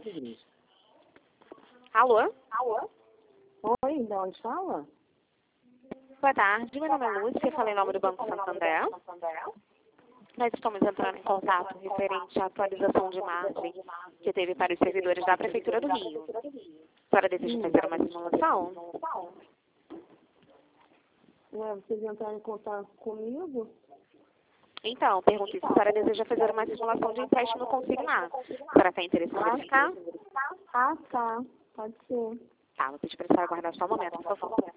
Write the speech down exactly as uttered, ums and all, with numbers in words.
Alô? Alô? Oi, de onde fala? Boa tarde, meu nome é Lúcia, falei em nome do Banco Santander. Nós estamos entrando em contato referente à atualização de margem que teve para os servidores da Prefeitura do Rio. A senhora deseja fazer uma simulação? Ué, vocês entraram em contato comigo? Então, pergunto se a senhora deseja fazer uma simulação de empréstimo consignado. A senhora tem interesse em verificar? Ah, tá. Pode ser. Tá, vou pedir para a senhora aguardar só um momento, por favor.